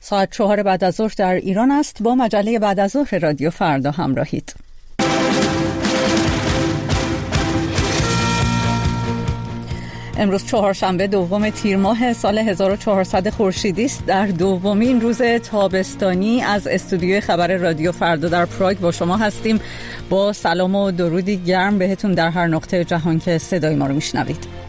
ساعت 4 بعد از ظهر در ایران است. با مجله بعد از ظهر رادیو فردا همراهید. امروز چهارشنبه دوم تیر ماه سال 1400 خورشیدی است. در دومین روز تابستانی از استودیوی خبر رادیو فردا در پراگ با شما هستیم. با سلام و درودی گرم بهتون در هر نقطه جهان که صدای ما رو میشنوید.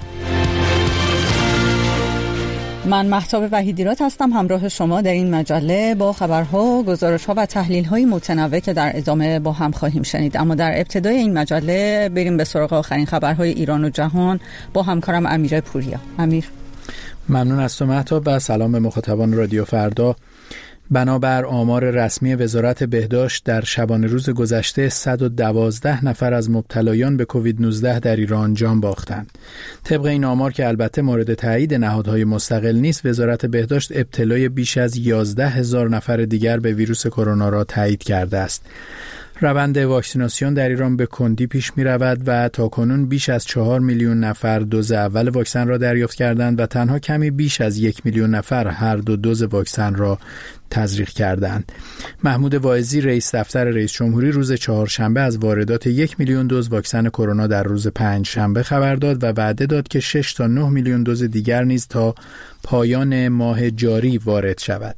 من مهتاب وحیدیرات هستم همراه شما در این مجله با خبرها، گزارش‌ها و تحلیل‌های متنوع که در ادامه با هم خواهیم شنید. اما در ابتدای این مجله بریم به سراغ آخرین خبرهای ایران و جهان با همکارم امیر پوریا. امیر. ممنون از تو مهتاب و سلام به مخاطبان رادیو فردا. بنابر آمار رسمی وزارت بهداشت در شبانه روز گذشته 112 نفر از مبتلایان به کووید 19 در ایران جان باختند. طبق این آمار که البته مورد تایید نهادهای مستقل نیست، وزارت بهداشت ابتلای بیش از 11,000 نفر دیگر به ویروس کرونا را تایید کرده است. روند واکسیناسیون در ایران به کندی پیش می رود و تاکنون بیش از 4 میلیون نفر دوز اول واکسن را دریافت کردند و تنها کمی بیش از 1 میلیون نفر هر دو دوز واکسن را تزریق کردند. محمود واعظی رئیس دفتر رئیس جمهوری روز چهارشنبه از واردات 1 میلیون دوز واکسن کرونا در روز پنجشنبه خبر داد و وعده داد که 6 تا 9 میلیون دوز دیگر نیز تا پایان ماه جاری وارد شود.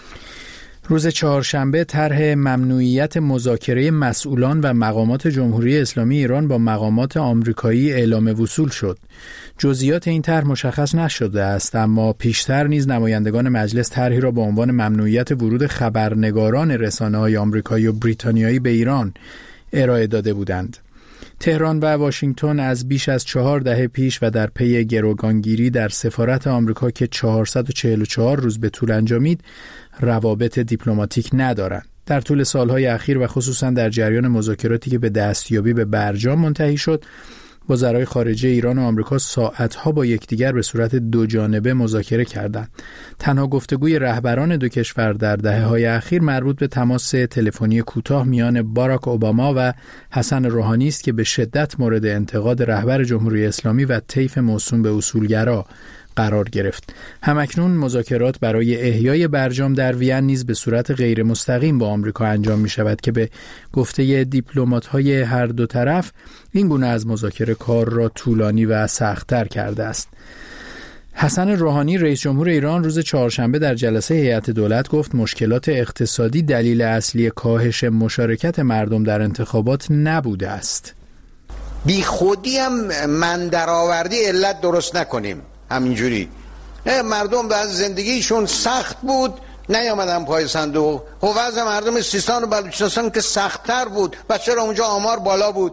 روز چهارشنبه طرح ممنوعیت مذاکره مسئولان و مقامات جمهوری اسلامی ایران با مقامات آمریکایی اعلام وصول شد. جزئیات این طرح مشخص نشده است، اما پیشتر نیز نمایندگان مجلس طرحی را با عنوان ممنوعیت ورود خبرنگاران رسانه‌های آمریکایی و بریتانیایی به ایران ارائه داده بودند. تهران و واشنگتن از بیش از 4 دهه پیش و در پی گروگانگیری در سفارت آمریکا که 444 روز به طول انجامید، روابط دیپلماتیک ندارند. در طول سالهای اخیر و خصوصا در جریان مذاکراتی که به دستیابی به برجام منتهی شد، وزرای خارجه ایران و آمریکا ساعتها با یکدیگر به صورت دو جانبه مذاکره کردند. تنها گفتگوی رهبران دو کشور در دهه‌های اخیر مربوط به تماس تلفنی کوتاه میان باراک اوباما و حسن روحانی است که به شدت مورد انتقاد رهبر جمهوری اسلامی و طیف موسوم به اصولگرا قرار گرفت. همکنون مذاکرات برای احیای برجام در وین نیز به صورت غیر مستقیم با آمریکا انجام می شود که به گفته دیپلمات‌های هر دو طرف این گونه از مذاکره کار را طولانی و سخت‌تر کرده است. حسن روحانی رئیس جمهور ایران روز چهارشنبه در جلسه هیئت دولت گفت مشکلات اقتصادی دلیل اصلی کاهش مشارکت مردم در انتخابات نبوده است. بی خودی هم من درآوردی علت درست نکنیم. همینجوری مردم بعد زندگیشون سخت بود نیامدن پای صندوق. وضع مردم سیستان و بلوچستان که سخت‌تر بود و چرا اونجا آمار بالا بود.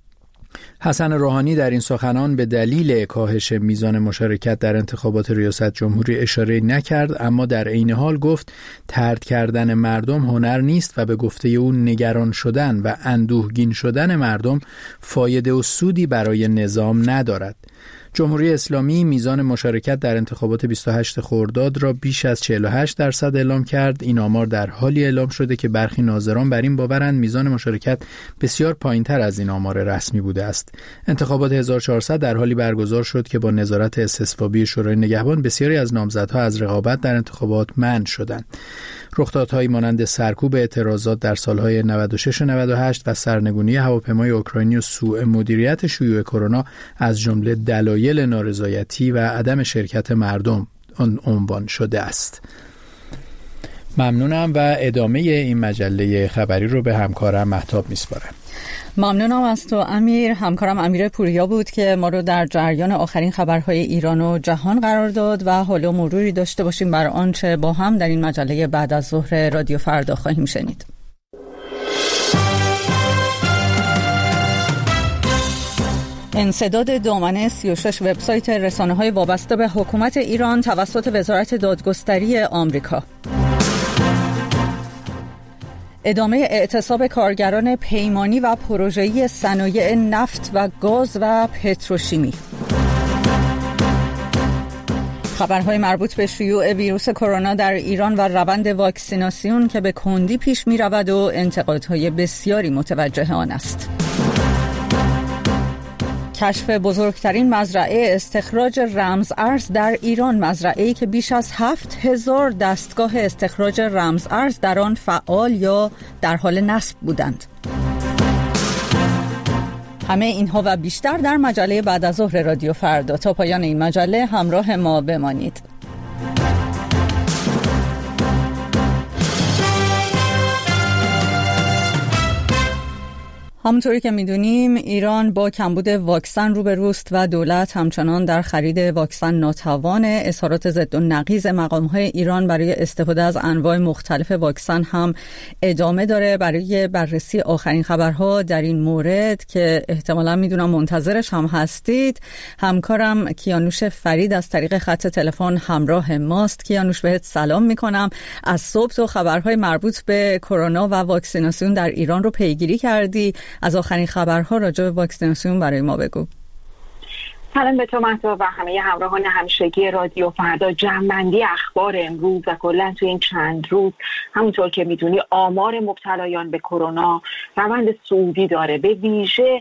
حسن روحانی در این سخنان به دلیل کاهش میزان مشارکت در انتخابات ریاست جمهوری اشاره نکرد، اما در عین حال گفت طرد کردن مردم هنر نیست و به گفته او نگران شدن و اندوهگین شدن مردم فایده و سودی برای نظام ندارد. جمهوری اسلامی میزان مشارکت در انتخابات 28 خرداد را بیش از 48% اعلام کرد. این آمار در حالی اعلام شده که برخی ناظران بر این باورند میزان مشارکت بسیار پایین‌تر از این آمار رسمی بوده است. انتخابات 1400 در حالی برگزار شد که با نظارت استصوابی شورای نگهبان بسیاری از نامزدها از رقابت در انتخابات منع شدند. رخدادهایی مانند سرکوب اعتراضات در سالهای 96 و 98 و سرنگونی هواپیمای اوکراینی و سوء مدیریت شیوع کرونا از جمله دلایل نارضایتی و عدم شرکت مردم عنوان شده است. ممنونم و ادامه این مجله خبری رو به همکارم مهتاب میسپارم. ممنونم از تو امیر. همکارم امیر پوریا بود که ما رو در جریان آخرین خبرهای ایران و جهان قرار داد و حالا مروری داشته باشیم بر آنچه با هم در این مجله بعد از ظهر رادیو فردا خواهیم شنید. انسداد دامنه 36 وبسایت رسانه‌های وابسته به حکومت ایران توسط وزارت دادگستری آمریکا. ادامه اعتصاب کارگران پیمانی و پروژه‌ای صنایع نفت و گاز و پتروشیمی. خبرهای مربوط به شیوع ویروس کرونا در ایران و روند واکسیناسیون که به کندی پیش می رود و انتقادهای بسیاری متوجه آن است. کشف بزرگترین مزرعه استخراج رمز ارز در ایران، مزرعه‌ای که بیش از 7000 دستگاه استخراج رمز ارز در آن فعال یا در حال نصب بودند. همه اینها و بیشتر در مجله بعد از ظهر رادیو فردا. تا پایان این مجله همراه ما بمانید. همونطوری که میدونیم ایران با کمبود واکسن روبروست و دولت همچنان در خرید واکسن ناتوانه. اظهارات ضد و نقیض مقام‌های ایران برای استفاده از انواع مختلف واکسن هم ادامه داره. برای بررسی آخرین خبرها در این مورد که احتمالاً میدونم منتظرش هم هستید، همکارم کیانوش فرید از طریق خط تلفن همراه ماست. کیانوش، بهت سلام میکنم. از صبح تو خبرهای مربوط به کرونا و واکسیناسیون در ایران رو پیگیری کردی. از آخرین خبرها راجع به واکسیناسیون برای ما بگو. سلام به تو مهتاب و همه همراهان همیشگی رادیو فردا. جمع‌بندی اخبار امروز و کلا تو این چند روز، همونطور که میدونی آمار مبتلایان به کرونا روند صعودی داره، به ویژه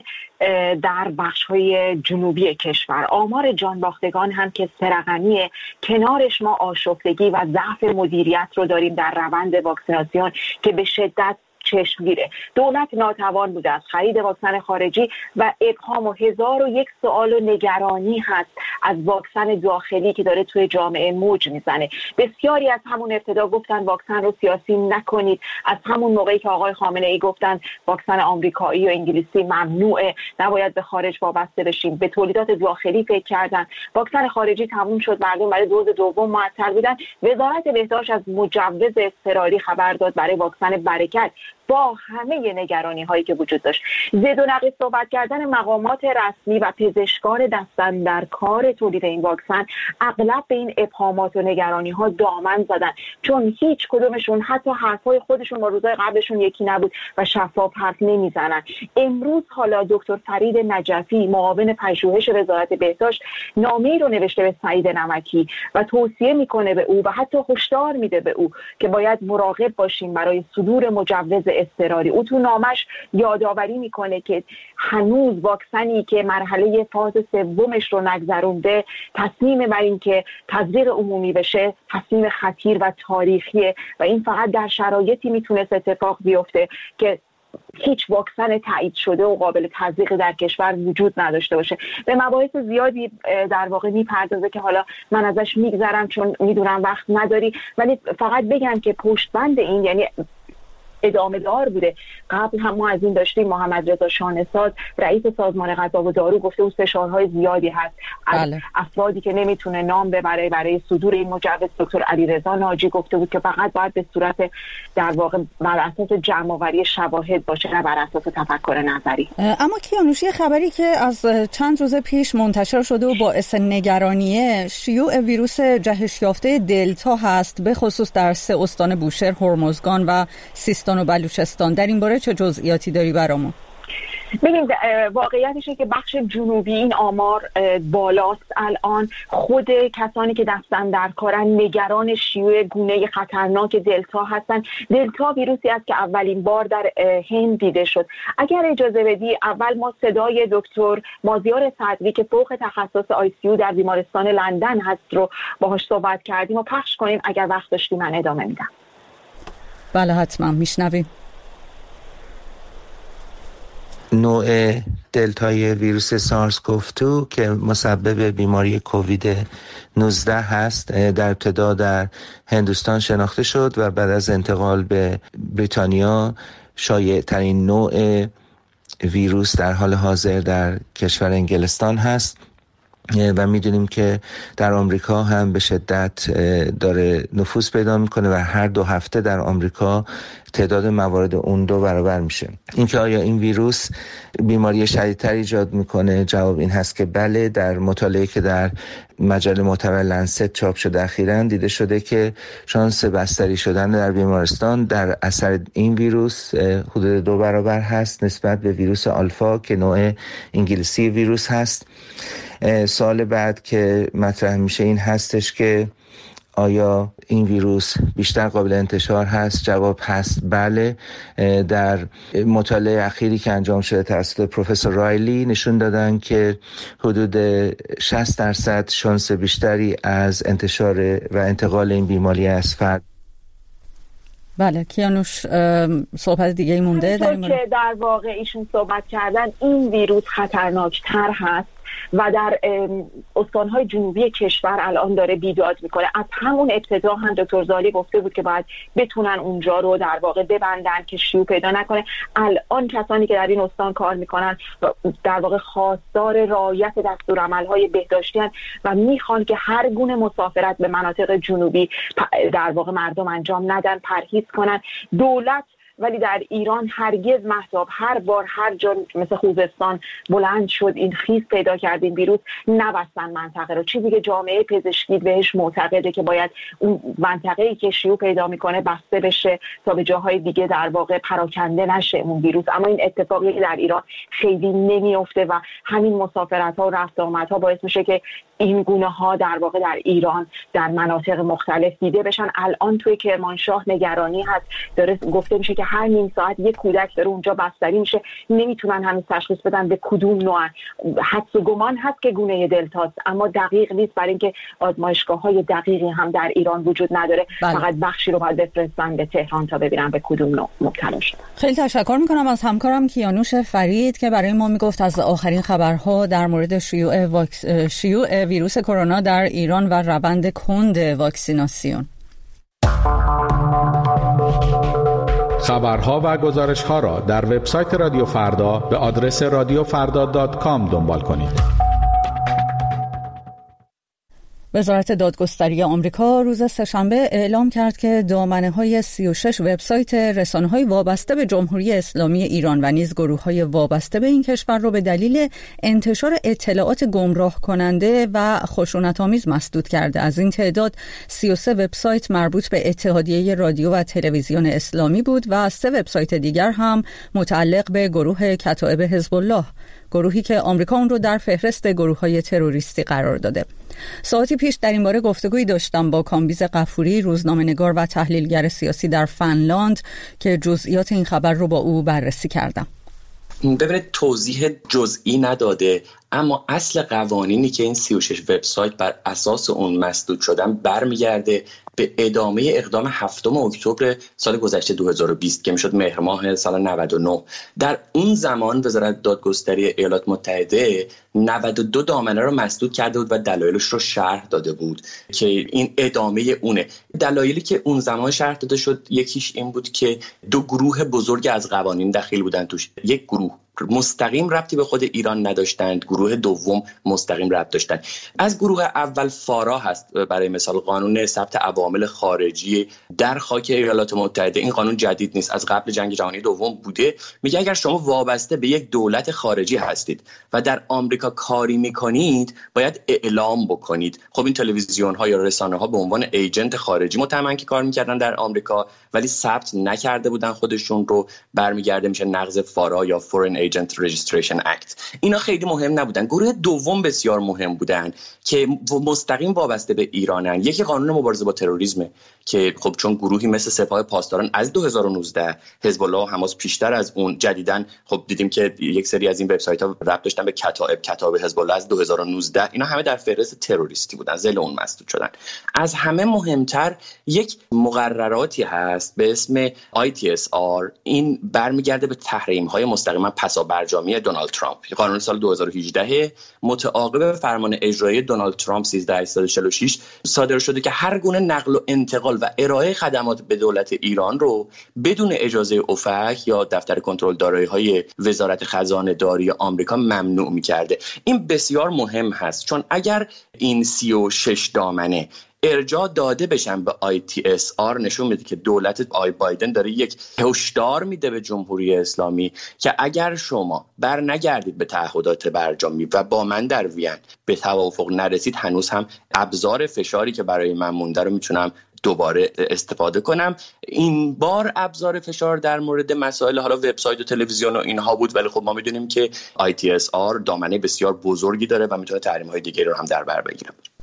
در بخش‌های جنوبی کشور. آمار جانباختگان هم که سرقمیه، کنارش ما آشفتگی و ضعف مدیریت رو داریم در روند واکسیناسیون که به شدت چشمگیره. دولت ناتوان بوده از خرید واکسن خارجی و ابهام و 1001 سوال و نگرانی هست از واکسن داخلی که داره توی جامعه موج میزنه. بسیاری از همون ابتدا گفتن واکسن رو سیاسی نکنید، از همون موقعی که آقای خامنه‌ای گفتن واکسن آمریکایی و انگلیسی ممنوعه، نباید به خارج وابسته بشیم، به تولیدات داخلی فکر کردن. واکسن خارجی تموم شد، مردم برای دوز دوم معطل بودن. وزارت بهداشت از مجوز اضطراری خبر داد برای واکسن برکت با همه نگرانی هایی که وجود داشت. زد و نقیض صحبت کردن مقامات رسمی و پزشکان دستن در کار تولید این واکسن اغلب به این ابهامات و نگرانی ها دامن زدن، چون هیچ کدومشون حتی حرفای خودشون با روزهای قبلشون یکی نبود و شفاف حرف نمیزنن. امروز حالا دکتر فرید نجفی، معاون پژوهش وزارت بهداشت، نامه‌ای رو نوشته به سعید نمکی و توصیه میکنه به او و حتی هشدار میده به او که باید مراقب باشیم برای صدور مجوز اضطراری. او تو نامش یادآوری میکنه که هنوز واکسنی که مرحله فاز سومش رو نگذرونده، تصمیم بر این که تزریق عمومی بشه تصمیم خطیر و تاریخیه و این فقط در شرایطی میتونست اتفاق بیفته که هیچ واکسن تایید شده و قابل تزریق در کشور وجود نداشته باشه. به مباحث زیادی در واقع میپردازه که حالا من ازش میگذرم چون میدونم وقت نداری، ولی فقط بگم که پشتبند این یعنی ادامه دار بوده. قبل هم ما از این داشتیم، محمد رضا شانه‌ساز رئیس سازمان غذا و دارو گفته بود فشارهای زیادی هست از افرادی که نمیتونه نام ببره برای صدور این مجوز. دکتر علیرضا ناجی گفته بود که فقط باید به صورت در واقع بر اساس جمع‌آوری شواهد باشه نه بر اساس تفکر نظری. اما کیانوش، خبری که از چند روز پیش منتشر شده و باعث نگرانیه شیوع ویروس جهش یافته دلتا هست، به خصوص در 3 استان بوشهر، هرمزگان و سیستان و بلوچستان. در این باره چه جزئیاتی داری برامون؟ ببینید، واقعیتشه که بخش جنوبی این آمار بالاست. الان خود کسانی که دستن در کارن نگران شیوع گونه خطرناک دلتا هستن. دلتا ویروسی است که اولین بار در هند دیده شد. اگر اجازه بدی اول ما صدای دکتر مازیار صدری که فوق تخصص ICU در بیمارستان لندن هست رو باهاش صحبت کردیم و پخش کنیم. اگر وقت داشتی من ادامه میدم. بله حتما میشنویم. نوع دلتای ویروس سارس کوف-2 که مسبب بیماری کووید 19 هست در ابتدا در هندوستان شناخته شد و بعد از انتقال به بریتانیا شایع ترین نوع ویروس در حال حاضر در کشور انگلستان هست و میدونیم که در آمریکا هم به شدت داره نفوذ پیدا میکنه و هر 2 هفته در آمریکا تعداد موارد اون 2 برابر میشه. اینکه آیا این ویروس بیماری شدیدتر ایجاد میکنه، جواب این هست که بله. در مطالعه که در مجله معتبر لنست چاپ شده اخیراً دیده شده که شانس بستری شدن در بیمارستان در اثر این ویروس حدود 2 برابر هست نسبت به ویروس آلفا که نوع انگلیسی ویروس هست. سال بعد که مطرح میشه این هستش که آیا این ویروس بیشتر قابل انتشار هست؟ جواب هست بله. در مطالعه اخیری که انجام شده توسط پروفسور رایلی نشون دادن که حدود 60% شانس بیشتری از انتشار و انتقال این بیماری از فرد. بله کیانوش صحبت دیگه مونده که در واقع ایشون صحبت کردن، این ویروس خطرناکتر هست و در استانهای جنوبی کشور الان داره بیداد میکنه. از همون ابتدا هم دکتر زالی گفته بود که باید بتونن اونجا رو در واقع ببندن که شیوع پیدا نکنه. الان کسانی که در این استان کار میکنن در واقع خواستار رعایت دستورالعمل‌های بهداشتی هستند و میخوان که هر گونه مسافرت به مناطق جنوبی در واقع مردم انجام ندن، پرهیز کنن. دولت ولی در ایران هرگز مهتاب هر بار هر جا مثل خوزستان بلند شد این خیز پیدا کرد این ویروس، نبستن منطقه رو. چیزی که جامعه پزشکی بهش معتقده که باید اون منطقه‌ای که شیوع پیدا میکنه بسته بشه تا به جاهای دیگه در واقع پراکنده نشه اون ویروس. اما این اتفاقی که در ایران خیلی نمیفته و همین مسافرت‌ها و رفت آمدها باعث میشه که این گونه ها در واقع در ایران در مناطق مختلف دیده بشن. الان توی کرمانشاه نگرانی هست، داره گفته میشه که هر نیم ساعت یک کودک داره اونجا بستری میشه، نمیتونن هنوز تشخیص بدن به کدوم نوع. حدس و گمان هست که گونه دلتاست اما دقیق نیست، برای اینکه آزمایشگاه‌های دقیقی هم در ایران وجود نداره. بله. فقط بخشی رو باید بفرستن به تهران تا ببینن به کدوم نوع مبتلا شدن. خیلی تشکر میکنم از همکارم کیانوش فرید که برای ما میگفت از آخرین خبرها در مورد شیوع ویروس کرونا در ایران و روند کند واکسیناسیون. خبرها و گزارش‌ها را در وبسایت رادیو فردا به آدرس radiofrda.com دنبال کنید. وزارت دادگستری آمریکا روز سه‌شنبه اعلام کرد که دامنه‌های 36 وبسایت رسانه‌های وابسته به جمهوری اسلامی ایران و نیز گروه‌های وابسته به این کشور را به دلیل انتشار اطلاعات گمراه کننده و خشونت‌آمیز مسدود کرده. از این تعداد 33 وبسایت مربوط به اتحادیه رادیو و تلویزیون اسلامی بود و 3 وبسایت دیگر هم متعلق به گروه کتائب حزب الله، گروهی که آمریکا اون رو در فهرست گروه‌های تروریستی قرار داده. ساعتی پیش در این باره گفتگویی داشتم با کامبیز غفوری، روزنامه‌نگار و تحلیلگر سیاسی در فنلاند که جزئیات این خبر رو با او بررسی کردم. ببینید توضیح جزئی نداده، اما اصل قوانینی که این 36 وبسایت بر اساس اون مسدود شدن برمیگرده به ادامه اقدام 7 اکتبر سال گذشته 2020 که میشد مهر ماه سال 99. در اون زمان وزارت دادگستری ایالات متحده 92 دامنه رو مسدود کرده بود و دلایلش رو شرح داده بود که این ادامه اونه. دلایلی که اون زمان شرح داده شد یکیش این بود که 2 گروه بزرگ از قوانین دخیل بودن توش. یک گروه مستقیم ربطی به خود ایران نداشتند، گروه دوم مستقیم ربط داشتند. از گروه اول فارا هست، برای مثال قانون ثبت عوامل خارجی در خاک ایالات متحده. این قانون جدید نیست، از قبل جنگ جهانی دوم بوده. میگه اگر شما وابسته به یک دولت خارجی هستید و در آمریکا کاری میکنید باید اعلام بکنید. خب این تلویزیون ها یا رسانه ها به عنوان ایجنت خارجی متهمن که کار میکردن در آمریکا ولی ثبت نکرده بودن خودشون رو، برمیگرده میشه نقض فارا یا Foreign Agent Registration Act. اینا خیلی مهم نبودن. گروه دوم بسیار مهم بودن که مستقیم وابسته به ایرانن. یکی قانون مبارزه با تروریسم که خب چون گروهی مثل سپاه پاسداران از 2019، حزب الله و حماس پیشتر از اون، جدیدن خب دیدیم که یک سری از این وبسایت‌ها ربط داشتن به کتائب حزب الله از 2019. اینا همه در فهرست تروریستی بودن، ذیل اون مسدود شدن. از همه مهمتر یک مقرراتی هست به اسم ITSR. این برمیگرده به تحریم‌های مستقیما پسابرجامی دونالد ترامپ. قانون سال 2018 متعاقب فرمان اجرایی دونالد ترامپ 13846 صادر شده که هر گونه نقل و انتقال و ارائه خدمات به دولت ایران رو بدون اجازه اوفک یا دفتر کنترل دارایی‌های وزارت خزانه داری آمریکا ممنوع می‌کرده. این بسیار مهم هست چون اگر این 36 دامنه ارجاع داده بشن به ITSR نشون میده که دولت بایدن داره یک هشدار میده به جمهوری اسلامی که اگر شما بر نگردید به تعهدات برجامی و با من در وین به توافق نرسید، هنوز هم ابزار فشاری که برای من مونده رو میتونم دوباره استفاده کنم. این بار ابزار فشار در مورد مسائل حالا وبسایت و تلویزیون و اینها بود، ولی خب ما میدونیم که ITSR دامنه بسیار بزرگی داره و میتونه تحریم‌های دیگه رو هم در بر بگیره.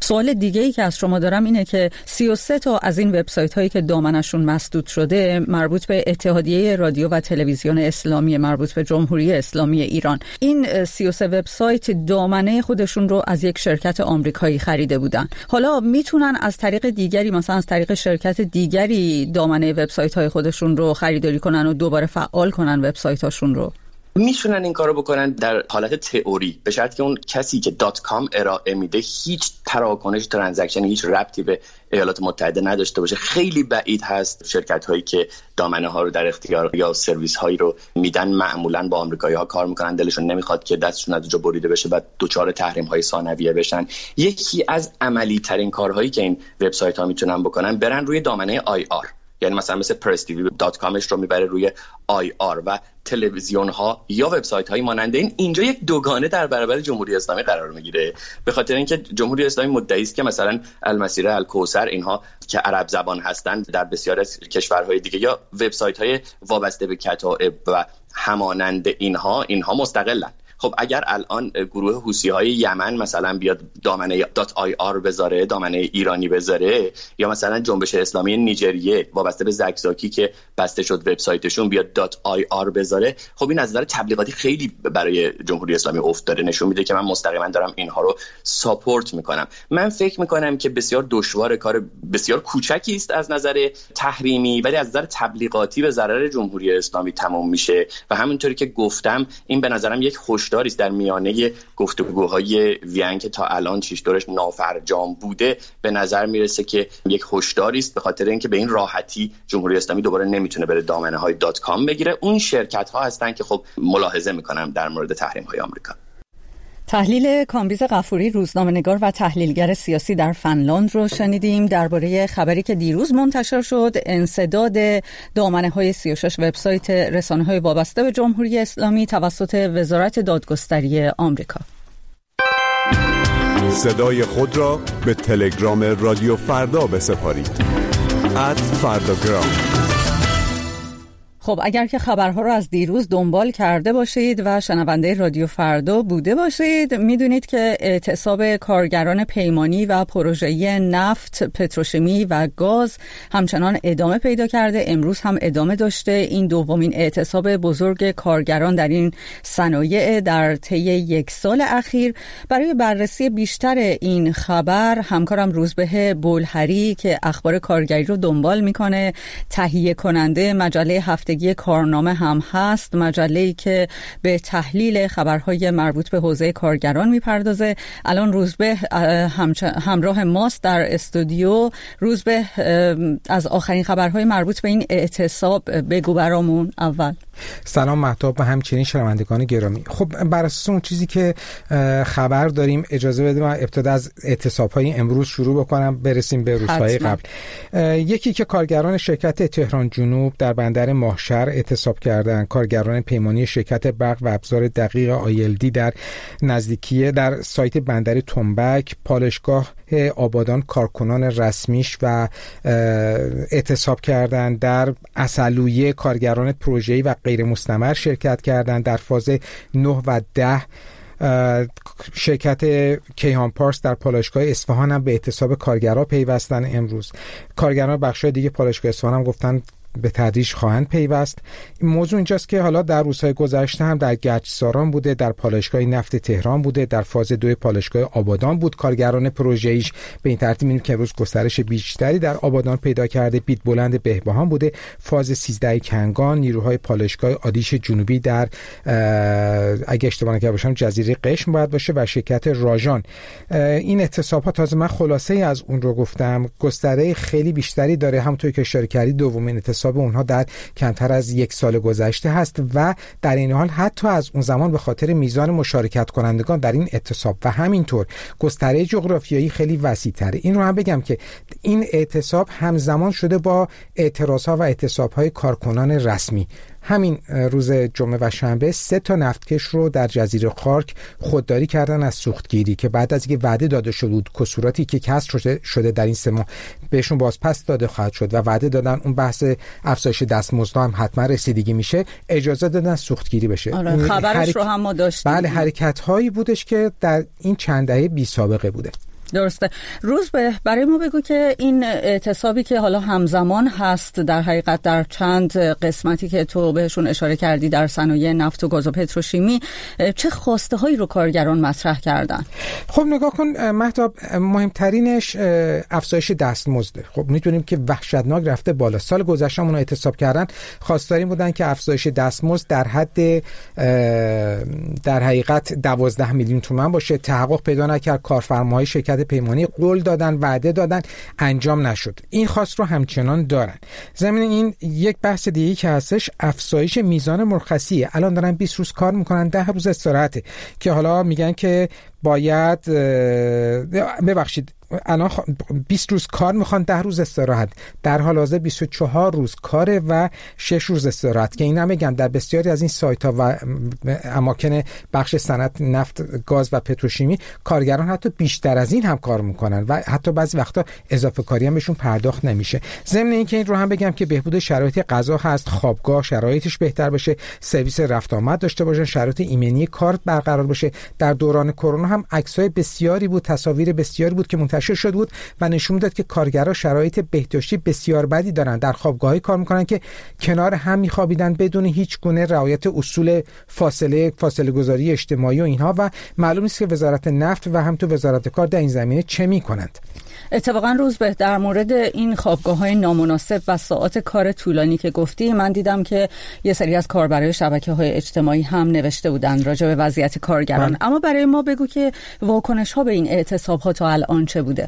سوال دیگه‌ای که از شما دارم اینه که 33 تا از این وبسایت هایی که دامنشون مسدود شده مربوط به اتحادیه رادیو و تلویزیون اسلامی، مربوط به جمهوری اسلامی ایران، این 33 وبسایت دامنه خودشون رو از یک شرکت آمریکایی خریده بودن. حالا میتونن از طریق دیگری، مثلا از طریق شرکت دیگری دامنه وبسایت های خودشون رو خریداری کنن و دوباره فعال کنن وبسایت هاشون رو؟ میتونن این کارو بکنن در حالت تئوری، به شرطی که اون کسی که .com ارائه میده هیچ تراکنش ترانزکشن، هیچ ربطی به ایالات متحده نداشته باشه. خیلی بعید هست شرکت هایی که دامنه ها رو در اختیار یا سرویس هایی رو میدن معمولا با آمریکایی ها کار میکنن، دلشون نمیخواد که دستشون از اونجا بریده بشه و دچار تحریم های ثانویه بشن. یکی از عملی ترین کارهایی که این وبسایت ها میتونن بکنن، برن روی دامنه IR، یعنی مثلا presstv.comش رو میبره روی IR و تلویزیون ها یا وبسایت های مانند اینجا یک دوگانه در برابر جمهوری اسلامی قرار میگیره، به خاطر اینکه جمهوری اسلامی مدعی است که مثلا المسیر، الکوثر، اینها که عرب زبان هستند در بسیار از کشورهای دیگه، یا وبسایت های وابسته به کتائب و همانند اینها مستقلن. خب اگر الان گروه حوثی‌های یمن مثلا بیاد دامنه .ir بذاره، دامنه ایرانی بذاره، یا مثلا جنبش اسلامی نیجریه وابسته به زکزاکی که بسته شد وبسایتشون بیاد .ir بذاره، خب این از نظر تبلیغاتی خیلی برای جمهوری اسلامی افت داره، نشون میده که من مستقیما دارم اینها رو ساپورت میکنم. من فکر میکنم که بسیار دشوار، کار بسیار کوچکی است از نظر تحریمی، ولی از نظر تبلیغاتی به ضرر جمهوری اسلامی تمام میشه و همونطوری که گفتم این به نظرم یک هشداری است در میانه گفتگوهای وین که تا الان چیش دورش نافرجام بوده. به نظر میرسه که یک هشداری است، به خاطر اینکه به این راحتی جمهوری اسلامی دوباره نمیتونه بره دامنه های .com بگیره. اون شرکت ها هستن که خب ملاحظه میکنم در مورد تحریم های آمریکا. تحلیل کامبیز غفوری، روزنامه‌نگار و تحلیلگر سیاسی در فنلاند رو شنیدیم درباره خبری که دیروز منتشر شد، انسداد دامنه‌های 36 وبسایت رسانه‌های وابسته به جمهوری اسلامی توسط وزارت دادگستری آمریکا. صدای خود را به تلگرام رادیو فردا بسپارید. @فرdagram. خب اگر که خبرها رو از دیروز دنبال کرده باشید و شنونده رادیو فردا بوده باشید، میدونید که اعتصاب کارگران پیمانی و پروژه‌ای نفت، پتروشیمی و گاز همچنان ادامه پیدا کرده. امروز هم ادامه داشته. این دومین اعتصاب بزرگ کارگران در این صنایع در طی یک سال اخیر. برای بررسی بیشتر این خبر همکارم روزبه بولهری که اخبار کارگری رو دنبال میکنه، تهیه کننده مجله هفتگی کارنامه هم هست، مجله‌ای که به تحلیل خبرهای مربوط به حوزه کارگران میپردازه. الان روزبه همراه ماست در استودیو. روزبه، از آخرین خبرهای مربوط به این اعتصاب بگو برامون اول. سلام مهتاب و همچنین شنوندگان گرامی. خب بر اساس اون چیزی که خبر داریم، اجازه بده من ابتدا از اعتصاب‌های امروز شروع بکنم برسیم به روزهای قبل. یکی که کارگران شرکت تهران جنوب در بندر ماهشهر اعتصاب کردند. کارگران پیمانی شرکت برق و ابزار دقیق آیلدی در نزدیکی در سایت بندر تنبک، پالایشگاه آبادان کارکنان رسمیش و اعتصاب کردند. در عسلویه کارگران پروژه‌ای و غیر مستمر شرکت کردند. در فاز 9 و 10 شرکت کیهان پارس در پالایشگاه اصفهان هم به اعتصاب کارگران پیوستن. امروز کارگران بخش‌های دیگه پالایشگاه اصفهان هم گفتن به تدریج خواهند پیوست. این موضوع اینجاست که حالا در روزهای گذشته هم در گچساران بوده، در پالایشگاه نفت تهران بوده، در فاز 2 پالایشگاه آبادان بود. کارگران پروژه‌ایش به این ترتیب می‌بینیم که امروز گسترش بیشتری در آبادان پیدا کرده. بیت بلند بهبهان بوده. فاز 13 کنگان، نیروهای پالایشگاه آدیش جنوبی در اگه اشتباه نکنم باشم جزیره قشم باید باشه و شرکت راژان. این اعتصابات تازه من خلاصه از اون رو گفتم، گستره خیلی بیشتری داره. همونطور که اشاره کردید دومین اعتصاب اونها در کمتر از یک سال گذشته هست و در این حال حتی از اون زمان به خاطر میزان مشارکت کنندگان در این اعتصاب و همینطور گستره جغرافیایی خیلی وسیع‌تره. این رو هم بگم که این اعتصاب همزمان شده با اعتراض‌ها و اعتصاب‌های کارکنان رسمی. همین روز جمعه و شنبه 3 تا نفتکش رو در جزیره خارک خودداری کردن از سوختگیری که بعد از اینکه وعده داده شده بود کسوراتی که کسر شده در این 3 ماه بهشون بازپس داده خواهد شد و وعده دادن اون بحث افزایش دستمزدها هم حتما رسیدگی میشه، اجازه دادن سوختگیری بشه. خبرش رو هم ما داشتیم. بله، حرکت‌هایی بودش که در این چند دهه بی سابقه بوده. درسته. روز برای ما بگو که این اعتصابی که حالا همزمان هست در حقیقت در چند قسمتی که تو بهشون اشاره کردی در صنایع نفت و گاز و پتروشیمی چه خواسته هایی رو کارگران مطرح کردن؟ خب نگاه کن مهتاب، مهمترینش افزایش دستمزده. خب میدونیم که وحشتناک رفته بالا. سال گذشته اون اعتصاب کردن، خواستار این بودن که افزایش دستمزد در حد در حقیقت 12 میلیون تومان باشه. تحقق پیدا نکرد. کارفرماهای شرکت پیمانی قول دادن، وعده دادن، انجام نشد. این خواست رو همچنان دارن. ضمن این یک بحث دیگه که هستش افزایش میزان مرخصیه. الان دارن 20 روز کار میکنن، 10 روز استراحته، که حالا میگن که باید الان 20 روز کار میخوان، 10 روز استراحت. در حال حاضر 24 روز کاره و 6 روز استراحت، که اینا میگن در بسیاری از این سایت ها و اماکن بخش صنعت نفت، گاز و پتروشیمی کارگران حتی بیشتر از این هم کار میکنن و حتی بعضی وقتا اضافه کاری هم بهشون پرداخت نمیشه. ضمن اینکه این رو هم بگم که بهبود شرایط غذا هست، خوابگاه شرایطش بهتر بشه، سرویس رفت آمد داشته باشن، شرایط ایمنی کار برقرار باشه. در دوران کرونا هم عکسای بسیاری بود، تصاویر بسیاری بود که منتشر شده بود و نشون میداد که کارگرها شرایط بهداشتی بسیار بدی دارن. در خوابگاهی کار میکنن که کنار هم میخوابیدن بدون هیچ گونه رعایت اصول فاصله گذاری اجتماعی و اینها، و معلوم نیست که وزارت نفت و هم تو وزارت کار در این زمینه چه میکنند. اتفاقا روز در مورد این خوابگاه‌های نامناسب و ساعات کار طولانی که گفتی، من دیدم که یه سری از کاربرای شبکه‌های اجتماعی هم نوشته بودن راجع به وضعیت کارگران. اما برای ما بگو که واکنش‌ها به این اعتصاب‌ها تا الان چه بوده؟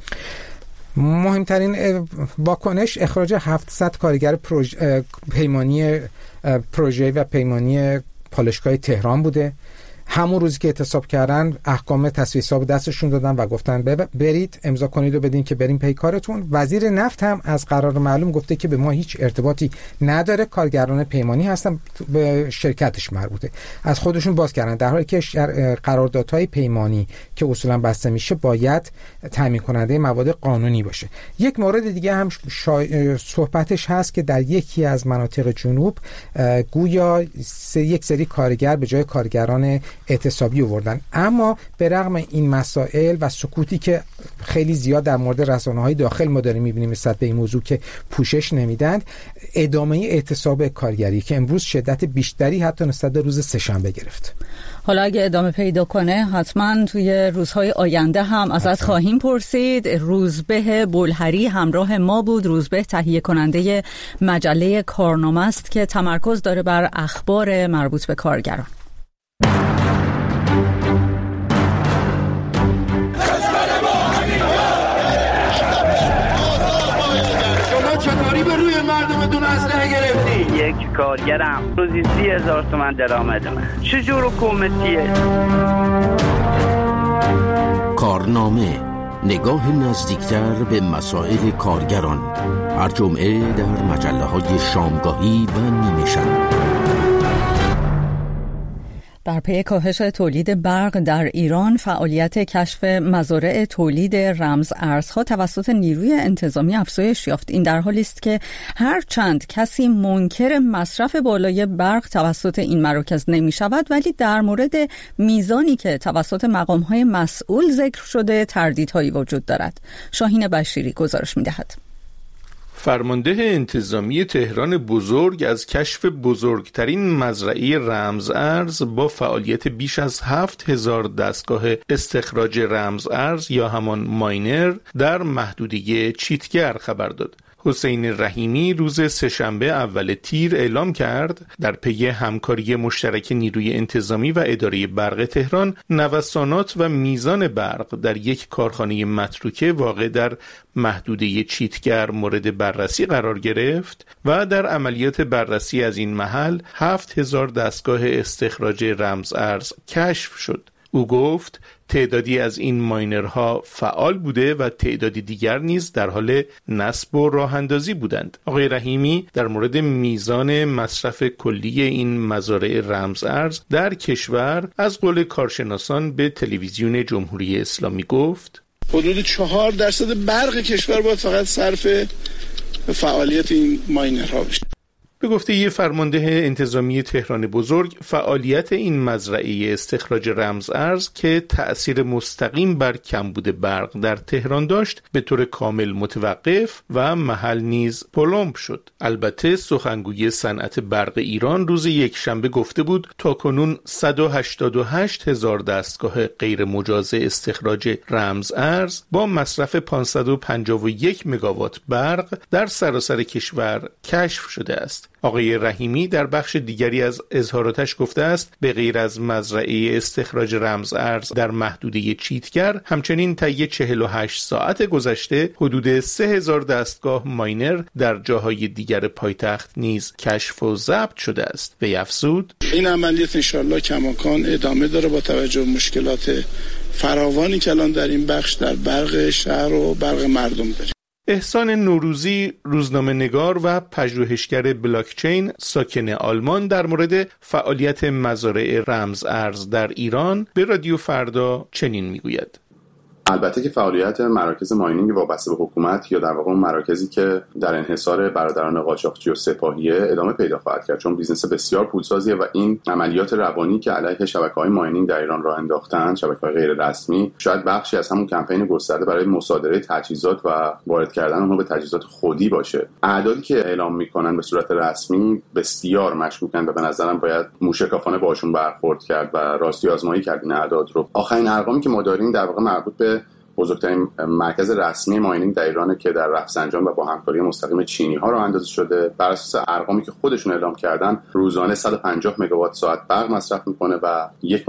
مهمترین واکنش اخراج 700 کارگر پیمانی پروژه و پیمانی پالایشگاه تهران بوده. همون روزی که اعتصاب کردن احکام تصفیه حساب دستشون دادن و گفتن برید امضا کنید و بدین که بریم پی کارتون. وزیر نفت هم از قرار معلوم گفته که به ما هیچ ارتباطی نداره، کارگران پیمانی هستن، به شرکتش مربوطه. از خودشون باز کردن، در حالی که قراردادهای پیمانی که اصولا بسته میشه باید تامین کننده مواد قانونی باشه. یک مورد دیگه هم صحبتش هست که در یکی از مناطق جنوب گویا یک سری کارگر به جای کارگران اعتصابی آوردن، اما به رغم این مسائل و سکوتی که خیلی زیاد در مورد رسانه‌های داخل ما داریم می‌بینیم نسبت به این موضوع که پوشش نمیدن، ادامه اعتصاب کارگری که امروز شدت بیشتری حتی نسبت به روز سه‌شنبه گرفت. حالا اگه ادامه پیدا کنه حتما توی روزهای آینده هم ازت خواهیم پرسید. روزبه بلهری همراه ما بود. روزبه تهیه کننده مجله کارنامه است که تمرکز داره بر اخبار مربوط به کارگران. چطوری به روی مردمتون اسلحه گرفتی؟ یک کارگرم روزی 30,000 تومان درآمد من. چجور حکومتیه؟ کارنامه، نگاه نزدیکتر به مسائل کارگران، هر جمعه در مجله‌های شامگاهی و نیمه شب. در پی کاهش تولید برق در ایران، فعالیت کشف مزارع تولید رمز ارزها توسط نیروی انتظامی افزایش یافت. این در حالی است که هر چند کسی منکر مصرف بالای برق توسط این مراکز نمی شود، ولی در مورد میزانی که توسط مقام‌های مسئول ذکر شده تردیدهایی وجود دارد. شاهین بشیری گزارش می دهد. فرمانده انتظامی تهران بزرگ از کشف بزرگترین مزرعه رمز ارز با فعالیت بیش از 7,000 دستگاه استخراج رمز ارز یا همان ماینر در محدوده چیتگر خبر داد. حسین رحیمی روز سه‌شنبه اول تیر اعلام کرد در پی همکاری مشترک نیروی انتظامی و اداره برق تهران، نوسانات و میزان برق در یک کارخانه متروکه واقع در محدوده چیتگر مورد بررسی قرار گرفت و در عملیات بررسی از این محل 7,000 دستگاه استخراج رمز ارز کشف شد. او گفت تعدادی از این ماینرها فعال بوده و تعدادی دیگر نیز در حال نصب و راه اندازی بودند. آقای رحیمی در مورد میزان مصرف کلی این مزارع رمز ارز در کشور از قول کارشناسان به تلویزیون جمهوری اسلامی گفت حدود 4% برق کشور باید فقط صرف فعالیت این ماینرها بشه. به گفته یه فرمانده انتظامی تهران بزرگ، فعالیت این مزرعه استخراج رمز ارز که تأثیر مستقیم بر کمبود برق در تهران داشت، به طور کامل متوقف و محل نیز پلمب شد. البته سخنگوی صنعت برق ایران روز یکشنبه گفته بود تاکنون 188,000 دستگاه غیر مجاز استخراج رمز ارز با مصرف 551 مگاوات برق در سراسر کشور کشف شده است. آقای رحیمی در بخش دیگری از اظهاراتش گفته است به غیر از مزرعه استخراج رمز ارز در محدوده چیتگر، همچنین طی 48 ساعت گذشته حدود 3,000 دستگاه ماینر در جاهای دیگر پایتخت نیز کشف و ضبط شده است. وی افزود این عملیات انشالله کماکان ادامه داره با توجه به مشکلات فراوانی که الان در این بخش در برق شهر و برق مردم داریم. احسان نوروزی، روزنامه نگار و پژوهشگر بلاکچین ساکن آلمان، در مورد فعالیت مزارع رمز ارز در ایران به رادیو فردا چنین میگوید: البته که فعالیت مراکز ماینینگ وابسته به حکومت یا در واقع مراکزی که در انحصار برادران قاچاقچی و سپاهیه ادامه پیدا خواهد کرد، چون بیزنس بسیار پولسازیه و این عملیات روانی که علیه شبکه‌های ماینینگ در ایران راه انداختن، شبکه‌های غیر رسمی، شاید بخشی از همون کمپین گسترده برای مصادره تجهیزات و وارد کردن اونها به تجهیزات خودی باشه. اعدادی که اعلام میکنن به صورت رسمی بسیار مشکوکن و به نظرم باید موشکافانه باشون برخورد کرد و راستی آزمایی کرد این اعداد رو. آخرین ارقامی که ما داریم در واقع مربوط به بزرگترین مرکز رسمی ماینینگ در ایرانه که در رفسنجان و با همکاری مستقیم چینی‌ها راه اندازی شده. بر اساس ارقامی که خودشون اعلام کردن، روزانه 150 مگاوات ساعت برق مصرف میکنه و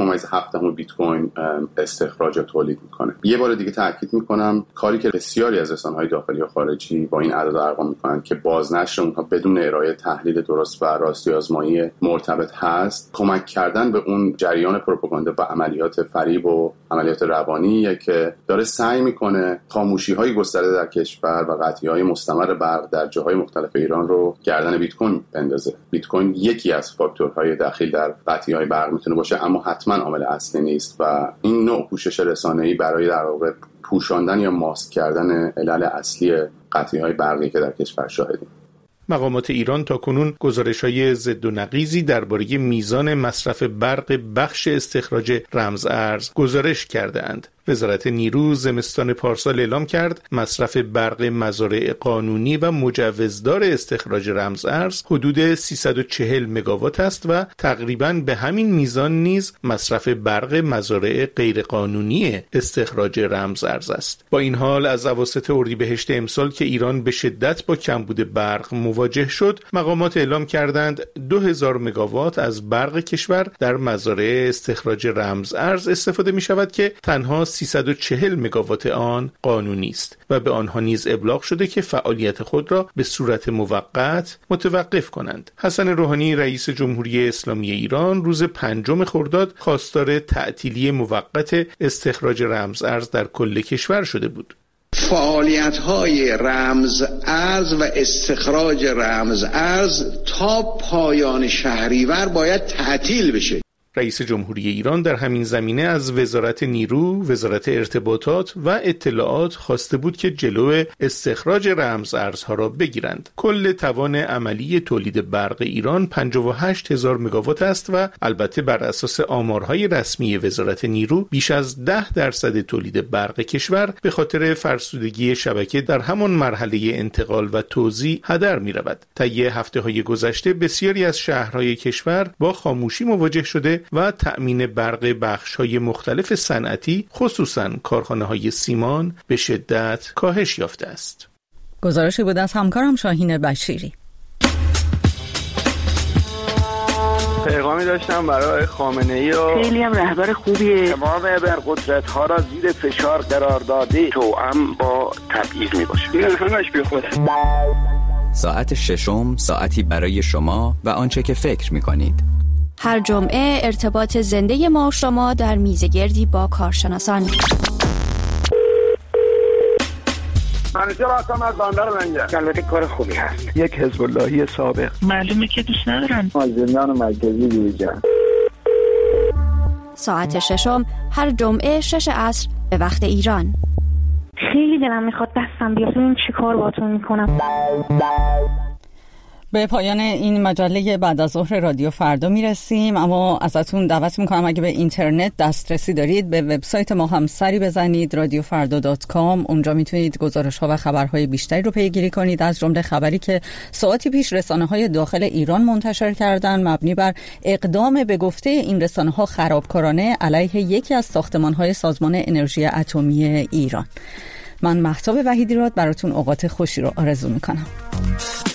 1.7 بیت کوین استخراج و تولید میکنه. یه بار دیگه تاکید میکنم کاری که بسیاری از رسانه‌های داخلی و خارجی با این اعداد و ارقام میکنن که بازنشر اونها بدون ارائه تحلیل درست و راستی آزمایی مرتبط هست، کمک کردن به اون جریان پروپاگاندا و عملیات فریب و عملیات روانیه که داره سعی میکنه خاموشی‌های گسترده در کشور و قطعی‌های مستمر برق در جاهای مختلف ایران رو گردن بیت کوین بندازه. بیت کوین یکی از فاکتورهای دخیل در قطعی‌های برق میتونه باشه، اما حتما عامل اصلی نیست و این نوع پوشش رسانه‌ای برای در واقع پوشاندن یا ماسک کردن علل اصلی قطعی‌های برقی که در کشور شاهدیم. مقامات ایران تاکنون گزارش‌های ضد و نقیضی درباره میزان مصرف برق بخش استخراج رمز ارز گزارش کرده‌اند. وزارت نیرو زمستان پارسال اعلام کرد مصرف برق مزارع قانونی و مجوزدار استخراج رمز ارز حدود 340 مگاوات است و تقریباً به همین میزان نیز مصرف برق مزارع غیرقانونی استخراج رمز ارز است. با این حال از اواسط اردیبهشت امسال که ایران به شدت با کمبود برق مواجه شد، مقامات اعلام کردند 2000 مگاوات از برق کشور در مزارع استخراج رمز ارز استفاده می شود که تنها 340 مگاوات آن قانونی است و به آنها نیز ابلاغ شده که فعالیت خود را به صورت موقت متوقف کنند. حسن روحانی رئیس جمهوری اسلامی ایران روز 5 خرداد خواستار تعطیلی موقت استخراج رمز ارز در کل کشور شده بود. فعالیت‌های رمز ارز و استخراج رمز ارز تا پایان شهریور باید تعطیل بشه. رئیس جمهوری ایران در همین زمینه از وزارت نیرو، وزارت ارتباطات و اطلاعات خواسته بود که جلو استخراج رمز ارزها را بگیرند. کل توان عملی تولید برق ایران 58,000 مگاوات است و البته بر اساس آمارهای رسمی وزارت نیرو بیش از 10% تولید برق کشور به خاطر فرسودگی شبکه در همان مرحله انتقال و توزیع هدر می رود. طی هفته‌های گذشته بسیاری از شهرهای کشور با خاموشی مواجه شده و تأمین برق بخش‌های مختلف صنعتی خصوصاً کارخانه‌های سیمان به شدت کاهش یافته است. گزارشی بود از همکارم شاهین بشیری. پیغامی داشتم برای خامنه‌ای و خیلی هم رهبر خوبیه. تمام ابرقدرت‌ها را زیر فشار قرار داده توأم با تبعیض می‌باشه. این همش بیخوده. ساعت ششم ساعتی برای شما و آنچه که فکر می‌کنید. هر جمعه ارتباط زنده ما شما در میزگردی با کارشناسان. منیژه راستم از باندار لنگه. البته کار خوبی هست. یک حزب اللهی سابق. معلومه که دوست ندارن. زندان مرکزی بیرجن. ساعت ششم هر جمعه 6 عصر به وقت ایران. خیلی دلم میخواد دستم بیاد. این چی کار باتون میکنم؟ به پایان این مجله بعد از ظهر رادیو فردا میرسیم، اما ازتون دعوت میکنم اگه به اینترنت دسترسی دارید به وبسایت ما هم سری بزنید، radiofarda.com. اونجا میتونید گزارش ها و خبرهای بیشتری رو پیگیری کنید، از جمله خبری که ساعتی پیش رسانه های داخل ایران منتشر کردن مبنی بر اقدام به گفته این رسانه ها خرابکارانه علیه یکی از ساختمان های سازمان انرژی اتمی ایران. من مهتاب وحیدی راد براتون اوقات خوشی رو آرزو میکنم.